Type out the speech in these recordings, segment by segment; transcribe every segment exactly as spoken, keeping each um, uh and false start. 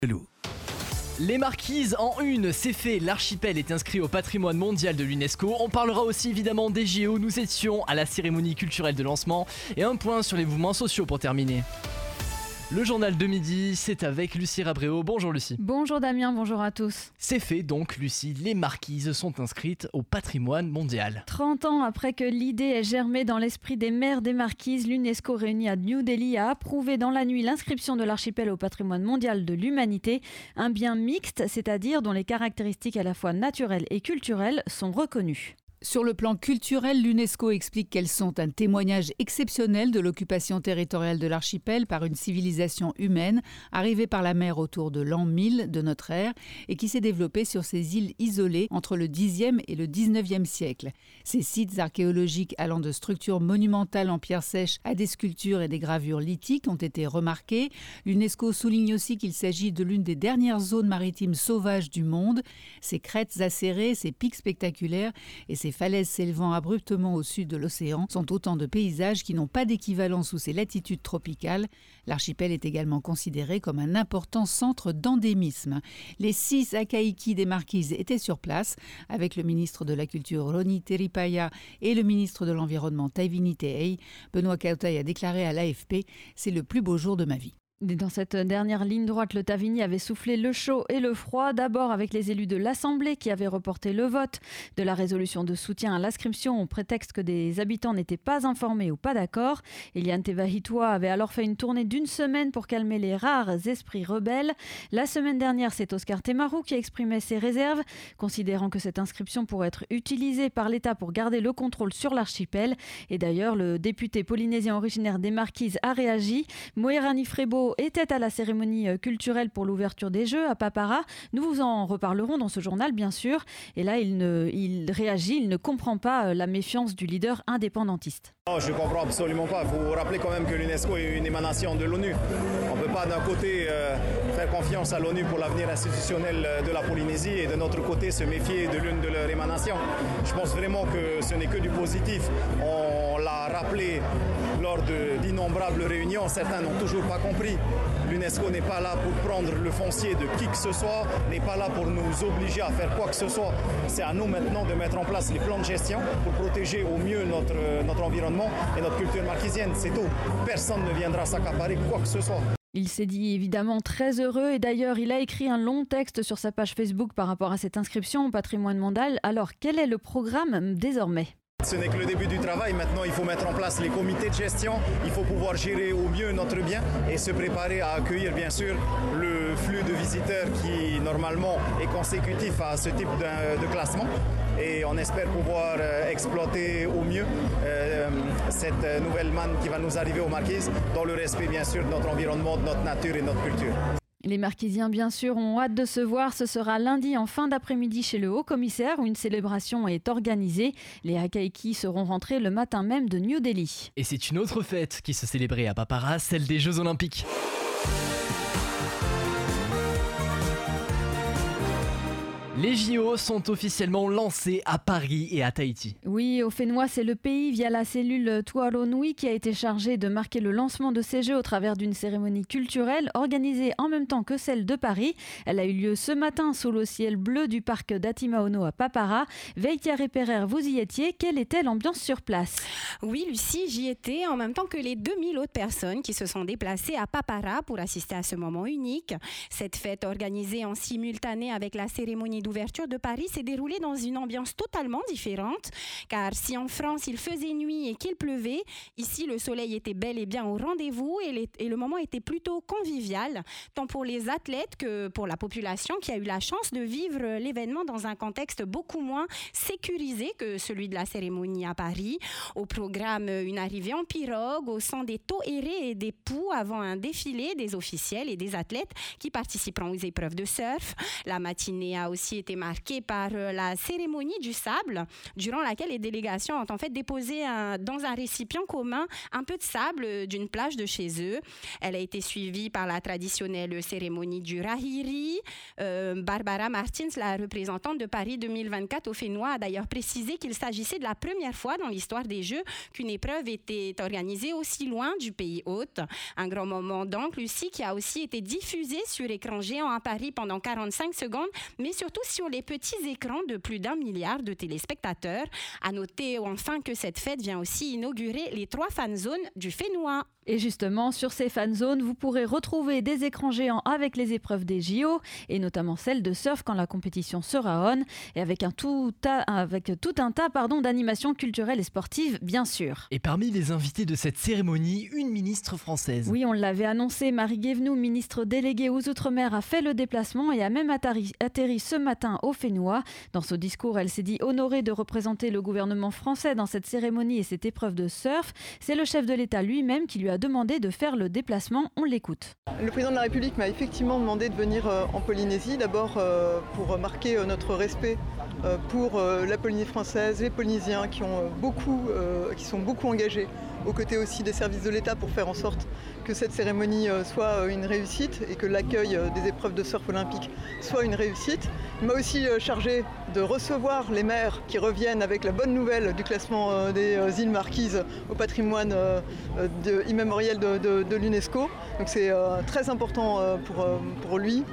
Hello. Les Marquises en une, c'est fait, l'archipel est inscrit au patrimoine mondial de l'UNESCO. On parlera aussi évidemment des J O, nous étions à la cérémonie culturelle de lancement et un point sur les mouvements sociaux pour terminer. Le journal de midi, c'est avec Lucie Rabréau. Bonjour Lucie. Bonjour Damien, bonjour à tous. C'est fait donc Lucie, les Marquises sont inscrites au patrimoine mondial. trente ans après que l'idée ait germé dans l'esprit des maires des Marquises, l'UNESCO réunie à New Delhi a approuvé dans la nuit l'inscription de l'archipel au patrimoine mondial de l'humanité. Un bien mixte, c'est-à-dire dont les caractéristiques à la fois naturelles et culturelles sont reconnues. Sur le plan culturel, l'UNESCO explique qu'elles sont un témoignage exceptionnel de l'occupation territoriale de l'archipel par une civilisation humaine arrivée par la mer autour de l'an mille de notre ère et qui s'est développée sur ces îles isolées entre le dixième et le dix-neuvième siècle. Ces sites archéologiques allant de structures monumentales en pierre sèche à des sculptures et des gravures lithiques ont été remarqués. L'UNESCO souligne aussi qu'il s'agit de l'une des dernières zones maritimes sauvages du monde. Ces crêtes acérées, ces pics spectaculaires et ces falaises s'élevant abruptement au sud de l'océan sont autant de paysages qui n'ont pas d'équivalent sous ces latitudes tropicales. L'archipel est également considéré comme un important centre d'endémisme. Les six Akaïki des Marquises étaient sur place avec le ministre de la Culture Roni Teripaya et le ministre de l'Environnement Taivini Tehei. Benoît Kautaï a déclaré à l'A F P « C'est le plus beau jour de ma vie ». Dans cette dernière ligne droite, le Taivini avait soufflé le chaud et le froid, d'abord avec les élus de l'Assemblée qui avaient reporté le vote de la résolution de soutien à l'inscription au prétexte que des habitants n'étaient pas informés ou pas d'accord. Eliane Teva-Hitua avait alors fait une tournée d'une semaine pour calmer les rares esprits rebelles. La semaine dernière, c'est Oscar Temaru qui exprimait ses réserves, considérant que cette inscription pourrait être utilisée par l'État pour garder le contrôle sur l'archipel. Et d'ailleurs, le député polynésien originaire des Marquises a réagi. Moerani Frebo était à la cérémonie culturelle pour l'ouverture des Jeux à Papara. Nous vous en reparlerons dans ce journal, bien sûr. Et là, il, ne, il réagit, il ne comprend pas la méfiance du leader indépendantiste. Non, je ne comprends absolument pas. Il faut vous rappeler quand même que l'UNESCO est une émanation de l'ONU. On ne peut pas d'un côté euh, faire confiance à l'ONU pour l'avenir institutionnel de la Polynésie et de notre côté se méfier de l'une de leurs émanations. Je pense vraiment que ce n'est que du positif. On l'a rappelé lors de, d'innombrables réunions. Certains n'ont toujours pas compris. L'UNESCO n'est pas là pour prendre le foncier de qui que ce soit, n'est pas là pour nous obliger à faire quoi que ce soit. C'est à nous maintenant de mettre en place les plans de gestion pour protéger au mieux notre, notre environnement et notre culture marquisienne. C'est tout. Personne ne viendra s'accaparer quoi que ce soit. Il s'est dit évidemment très heureux et d'ailleurs il a écrit un long texte sur sa page Facebook par rapport à cette inscription au patrimoine mondial. Alors quel est le programme désormais ? Ce n'est que le début du travail. Maintenant, il faut mettre en place les comités de gestion. Il faut pouvoir gérer au mieux notre bien et se préparer à accueillir, bien sûr, le flux de visiteurs qui, normalement, est consécutif à ce type de, de classement. Et on espère pouvoir euh, exploiter au mieux euh, cette nouvelle manne qui va nous arriver aux Marquises, dans le respect, bien sûr, de notre environnement, de notre nature et de notre culture. Les Marquisiens, bien sûr, ont hâte de se voir. Ce sera lundi en fin d'après-midi chez le Haut-Commissaire où une célébration est organisée. Les Akaïki seront rentrés le matin même de New Delhi. Et c'est une autre fête qui se célébrait à Papara, celle des Jeux Olympiques. Les J O sont officiellement lancés à Paris et à Tahiti. Oui, au Fénois, c'est le pays via la cellule Tuaro Nui qui a été chargé de marquer le lancement de ces Jeux au travers d'une cérémonie culturelle organisée en même temps que celle de Paris. Elle a eu lieu ce matin sous le ciel bleu du parc d'Atimaono à Papara. Veitia Reperer, vous y étiez. Quelle était l'ambiance sur place ? Oui, Lucie, j'y étais en même temps que les deux mille autres personnes qui se sont déplacées à Papara pour assister à ce moment unique. Cette fête organisée en simultané avec la cérémonie d'ouverture de Paris s'est déroulée dans une ambiance totalement différente, car si en France il faisait nuit et qu'il pleuvait, ici le soleil était bel et bien au rendez-vous et, les, et le moment était plutôt convivial, tant pour les athlètes que pour la population qui a eu la chance de vivre l'événement dans un contexte beaucoup moins sécurisé que celui de la cérémonie à Paris. Au programme, une arrivée en pirogue au son des taux aérés et des poux avant un défilé des officiels et des athlètes qui participeront aux épreuves de surf. La matinée a aussi été marquée par la cérémonie du sable, durant laquelle les délégations ont en fait déposé un, dans un récipient commun un peu de sable d'une plage de chez eux. Elle a été suivie par la traditionnelle cérémonie du Rahiri. Euh, Barbara Martins, la représentante de Paris deux mille vingt-quatre au Fénois, a d'ailleurs précisé qu'il s'agissait de la première fois dans l'histoire des Jeux qu'une épreuve était organisée aussi loin du pays hôte. Un grand moment donc, Lucie, qui a aussi été diffusé sur écran géant à Paris pendant quarante-cinq secondes, mais surtout sur les petits écrans de plus d'un milliard de téléspectateurs. À noter enfin que cette fête vient aussi inaugurer les trois fan zones du Fénois. Et justement, sur ces fan zones, vous pourrez retrouver des écrans géants avec les épreuves des J O, et notamment celle de surf quand la compétition sera on, et avec, un tout, tas, avec tout un tas pardon, d'animations culturelles et sportives, bien sûr. Et parmi les invités de cette cérémonie, une ministre française. Oui, on l'avait annoncé, Marie Guévenoux, ministre déléguée aux Outre-mer, a fait le déplacement et a même atterri, atterri ce matin au Fénois. Dans ce discours, elle s'est dit honorée de représenter le gouvernement français dans cette cérémonie et cette épreuve de surf. C'est le chef de l'État lui-même qui lui a demandé de faire le déplacement. On l'écoute. Le président de la République m'a effectivement demandé de venir en Polynésie, d'abord pour marquer notre respect pour la Polynésie française, les Polynésiens qui, ont beaucoup, qui sont beaucoup engagés aux côtés aussi des services de l'État pour faire en sorte que cette cérémonie soit une réussite et que l'accueil des épreuves de surf olympique soit une réussite. Il m'a aussi chargé de recevoir les maires qui reviennent avec la bonne nouvelle du classement des îles Marquises au patrimoine de, immémorial de, de, de l'UNESCO. Donc c'est très important pour, pour lui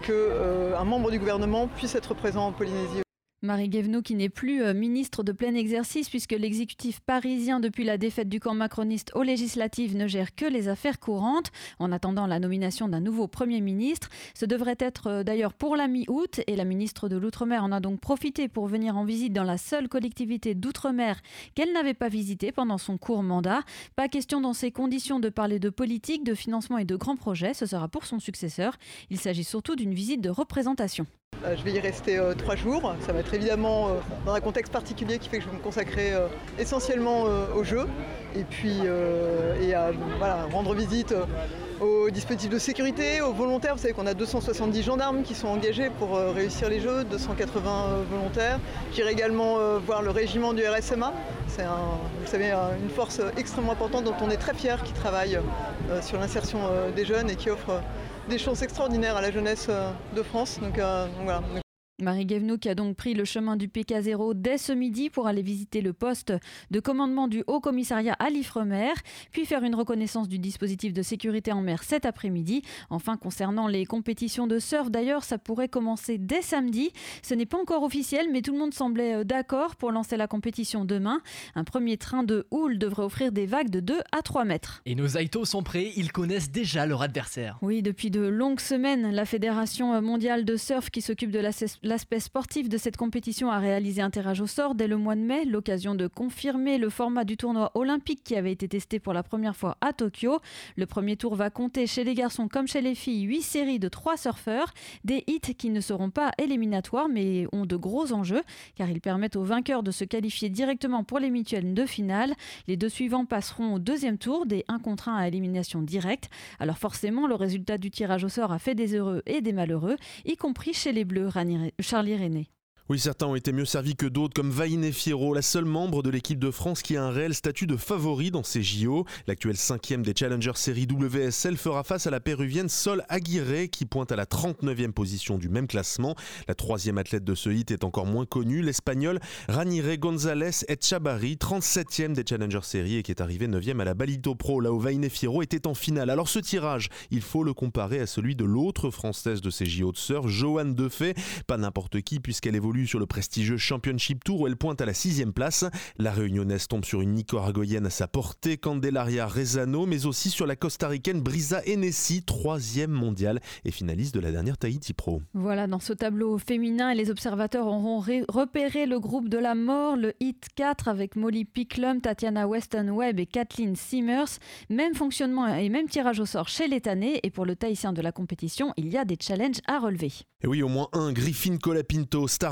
qu'un membre du gouvernement puisse être présent en Polynésie. Marie Guévenoux qui n'est plus euh, ministre de plein exercice puisque l'exécutif parisien depuis la défaite du camp macroniste aux législatives ne gère que les affaires courantes. En attendant la nomination d'un nouveau Premier ministre, ce devrait être euh, d'ailleurs pour la mi-août et la ministre de l'Outre-mer en a donc profité pour venir en visite dans la seule collectivité d'Outre-mer qu'elle n'avait pas visitée pendant son court mandat. Pas question dans ces conditions de parler de politique, de financement et de grands projets, ce sera pour son successeur. Il s'agit surtout d'une visite de représentation. Je vais y rester euh, trois jours. Ça va être évidemment euh, dans un contexte particulier qui fait que je vais me consacrer euh, essentiellement euh, aux Jeux et puis euh, et à voilà, rendre visite euh, aux dispositifs de sécurité, aux volontaires. Vous savez qu'on a deux cent soixante-dix gendarmes qui sont engagés pour euh, réussir les Jeux, deux cent quatre-vingts euh, volontaires. J'irai également euh, voir le régiment du R S M A. C'est un, vous savez, une force extrêmement importante dont on est très fiers, qui travaille euh, sur l'insertion euh, des jeunes et qui offre euh, des chances extraordinaires à la jeunesse de France. Donc, euh, donc voilà. Marie Guévenoux qui a donc pris le chemin du P K zéro dès ce midi pour aller visiter le poste de commandement du Haut Commissariat à l'Ifremer, puis faire une reconnaissance du dispositif de sécurité en mer cet après-midi. Enfin, concernant les compétitions de surf, d'ailleurs, ça pourrait commencer dès samedi. Ce n'est pas encore officiel, mais tout le monde semblait d'accord pour lancer la compétition demain. Un premier train de houle devrait offrir des vagues de deux à trois mètres. Et nos Aitos sont prêts, ils connaissent déjà leur adversaire. Oui, depuis de longues semaines, la Fédération mondiale de surf qui s'occupe de la L'aspect sportif de cette compétition a réalisé un tirage au sort dès le mois de mai, l'occasion de confirmer le format du tournoi olympique qui avait été testé pour la première fois à Tokyo. Le premier tour va compter chez les garçons comme chez les filles huit séries de trois surfeurs, des hits qui ne seront pas éliminatoires mais ont de gros enjeux car ils permettent aux vainqueurs de se qualifier directement pour les mutuelles de finale. Les deux suivants passeront au deuxième tour, des un contre un à élimination directe. Alors forcément, le résultat du tirage au sort a fait des heureux et des malheureux, y compris chez les Bleus. Charlie René. Oui, certains ont été mieux servis que d'autres, comme Vainé Fierro, la seule membre de l'équipe de France qui a un réel statut de favori dans ces J O. L'actuelle cinquième des Challenger Series W S L fera face à la péruvienne Sol Aguirre qui pointe à la trente-neuvième position du même classement. La troisième athlète de ce hit est encore moins connue, l'espagnol Ranire González Etxabarri, trente-septième des Challenger Series et qui est arrivé neuvième à la Balito Pro, là où Vainé Fierro était en finale. Alors ce tirage, il faut le comparer à celui de l'autre française de ces J O de surf, Johanne Defay. Pas n'importe qui puisqu'elle évolue sur le prestigieux Championship Tour où elle pointe à la sixième place. La réunionnaise tombe sur une nicaraguayenne à sa portée, Candelaria Rezano, mais aussi sur la costaricaine Brisa Hennessy, troisième mondiale et finaliste de la dernière Tahiti Pro. Voilà, dans ce tableau féminin, les observateurs auront ré- repéré le groupe de la mort, le hit quatre avec Molly Picklum, Tatiana Weston-Webb et Kathleen Simmers. Même fonctionnement et même tirage au sort chez les Tanais et pour le tahitien de la compétition, il y a des challenges à relever. Et oui, au moins un, Griffin Colapinto, star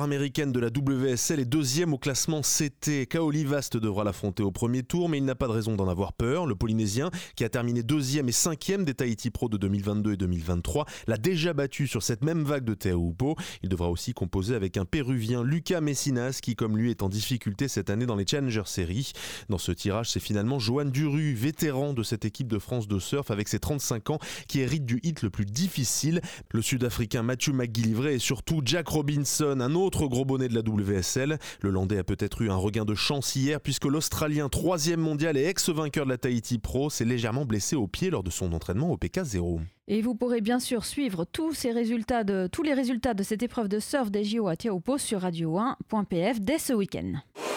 nord-américaine de la W S L est deuxième au classement C T. Kaoli Vast devra l'affronter au premier tour, mais il n'a pas de raison d'en avoir peur. Le Polynésien, qui a terminé deuxième et cinquième des Tahiti Pro de deux mille vingt-deux et deux mille vingt-trois, l'a déjà battu sur cette même vague de Teahupo'o. Il devra aussi composer avec un Péruvien, Lucas Messinas, qui comme lui est en difficulté cette année dans les Challenger Series. Dans ce tirage, c'est finalement Johan Duru, vétéran de cette équipe de France de surf avec ses trente-cinq ans, qui hérite du hit le plus difficile. Le Sud-Africain Matthew McGillivray et surtout Jack Robinson, un autre gros bonnet de la W S L. Le Landais a peut-être eu un regain de chance hier puisque l'Australien, troisième mondial et ex-vainqueur de la Tahiti Pro, s'est légèrement blessé au pied lors de son entraînement au P K zéro. Et vous pourrez bien sûr suivre tous, ces résultats de, tous les résultats de cette épreuve de surf des J O à Teahupo'o sur radio un point p f dès ce week-end.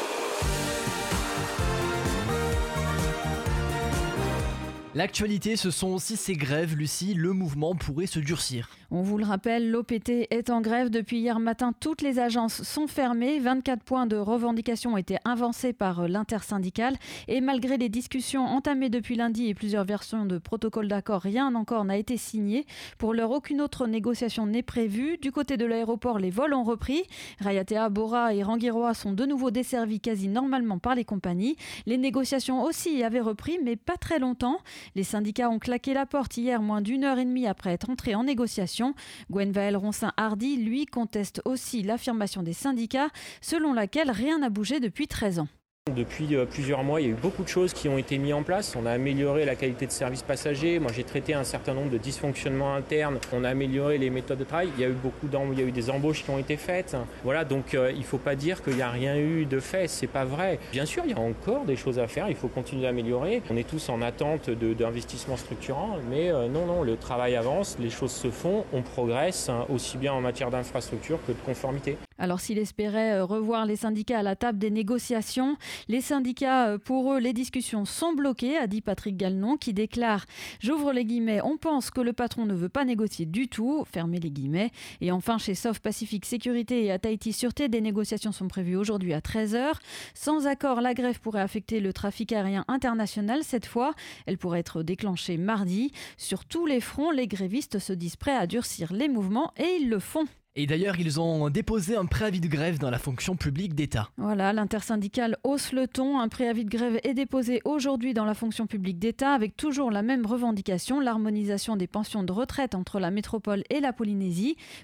L'actualité, ce sont aussi ces grèves, Lucie. Le mouvement pourrait se durcir. On vous le rappelle, l'O P T est en grève. Depuis hier matin, toutes les agences sont fermées. vingt-quatre points de revendication ont été avancés par l'intersyndicale. Et malgré les discussions entamées depuis lundi et plusieurs versions de protocole d'accord, rien encore n'a été signé. Pour l'heure, aucune autre négociation n'est prévue. Du côté de l'aéroport, les vols ont repris. Rayatea, Bora et Rangiroa sont de nouveau desservis quasi normalement par les compagnies. Les négociations aussi avaient repris, mais pas très longtemps. Les syndicats ont claqué la porte hier, moins d'une heure et demie après être entrés en négociation. Gwenvaël Roncin-Hardy, lui, conteste aussi l'affirmation des syndicats, selon laquelle rien n'a bougé depuis treize ans. Depuis plusieurs mois, il y a eu beaucoup de choses qui ont été mises en place. On a amélioré la qualité de service passager. Moi, j'ai traité un certain nombre de dysfonctionnements internes. On a amélioré les méthodes de travail. Il y a eu beaucoup d'em... il y a eu des embauches qui ont été faites. Voilà, donc euh, il ne faut pas dire qu'il n'y a rien eu de fait. C'est pas vrai. Bien sûr, il y a encore des choses à faire. Il faut continuer à améliorer. On est tous en attente de, d'investissements structurants, mais euh, non, non, le travail avance, les choses se font, on progresse, hein, aussi bien en matière d'infrastructure que de conformité. Alors s'il espérait revoir les syndicats à la table des négociations, les syndicats, pour eux, les discussions sont bloquées, a dit Patrick Galenon, qui déclare, j'ouvre les guillemets, on pense que le patron ne veut pas négocier du tout, fermez les guillemets. Et enfin, chez Sof Pacific Sécurité et à Tahiti Sûreté, des négociations sont prévues aujourd'hui à treize heures. Sans accord, la grève pourrait affecter le trafic aérien international. Cette fois, elle pourrait être déclenchée mardi. Sur tous les fronts, les grévistes se disent prêts à durcir les mouvements et ils le font. Et d'ailleurs, ils ont déposé un préavis de grève dans la fonction publique d'État. Voilà, l'intersyndicale hausse le ton. Un préavis de grève est déposé aujourd'hui dans la fonction publique d'État avec toujours la même revendication, l'harmonisation des pensions de retraite entre la métropole et la Polynésie.